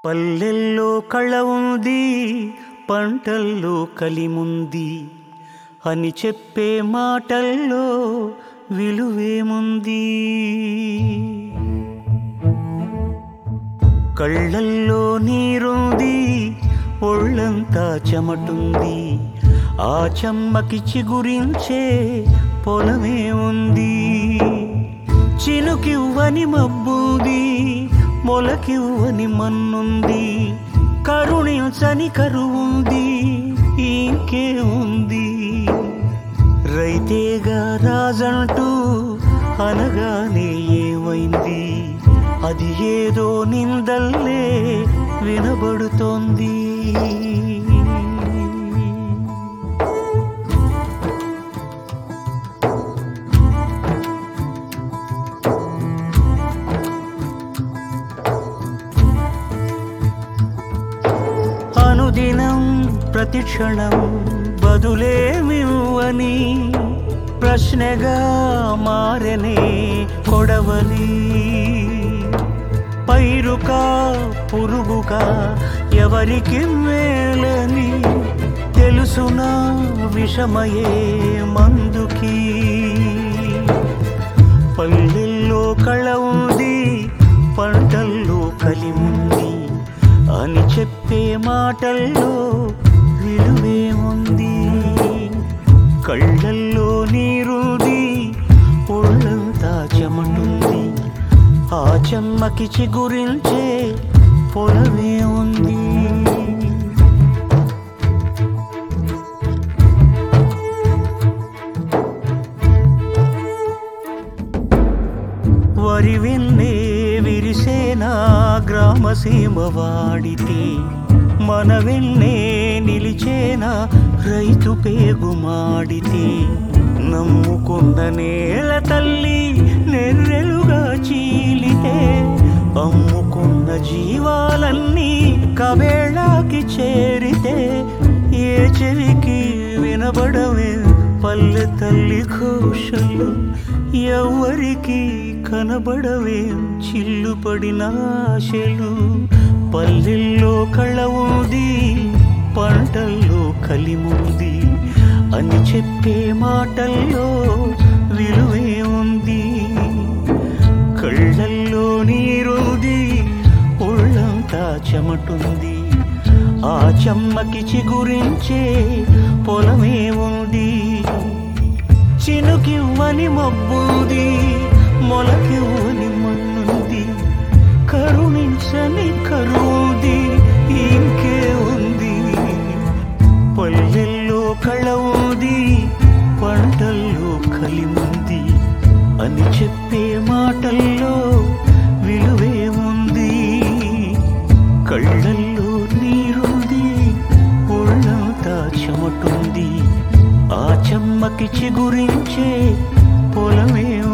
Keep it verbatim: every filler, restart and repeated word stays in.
పల్లెల్లో కళ ఉంది, పంటల్లో కలిముంది అని చెప్పే మాటల్లో విలువేముంది. కళ్ళల్లో నీరుంది, ఒళ్ళంతా చెమటుంది, ఆ చెమ్మకి చిగురించే పొలమే ఉంది. చినుకివ్వని మబ్బుంది, మొలకివ్వని మన్నుంది, కరుణించని కరువుంది, ఇంకే ఉంది. రైతేగా రాజంటూ అనగానే ఏమైంది, అది ఏదో నిందల్లే వినబడుతోంది. అనుదినం ప్రతిక్షణం బదులేమివ్వని ప్రశ్నగా మారనే కొడవలి. పైరుకా పురుగుకా ఎవరికి మేలని తెలుసునా విషమయే మందుకి. పల్లెల్లో కళ ఉంది, పంటల్లో కలిముంది అని చెప్పే మాటల్లో విలువేముంది. కళ్ళల్లో నీరుంది, ఒళ్ళంతా చెమటుంది, ఆ చెమ్మకి చిగురించే పొలమే ఉంది. వరి విన్నే విరిసేనా గ్రామసీమ వాడితే, మన వెన్నే నిలిచేనా రైతు పేగు మాడితే. నమ్ముకున్న నేల తల్లి నెర్రెలుగా చీలితే, అమ్ముకున్న జీవాలన్నీ కవేళాకి చేరితే, ఏ చెవికి వినబడవే పల్లె తల్లి ఘోషలు, ఎవ్వరికి కనబడవేం చిల్లుపడిన ఆశలు. పల్లెల్లో కళ ఉంది, పంటల్లో కలిముంది అని చెప్పే మాటల్లో విలువే ఉంది. కళ్ళల్లో నీరుంది, ఒళ్ళంతా చెమటుంది, ఆ చెమ్మకి చిగురించే పొలమే ఉంది. చినుకివ్వని మబ్బుంది, మొలకివ్వని మన్నుంది, కరుణించని కరువుంది, ఇంకే ఉంది. పల్లెల్లో కళ ఉంది, పంటల్లో కలిముంది అని చెప్పే మాటల్లో విలువేముంది. కళ్ళల్లో నీరుంది, ఒళ్ళంతా చెమటుంది, ఆ చెమ్మకి చిగురించే పొలమే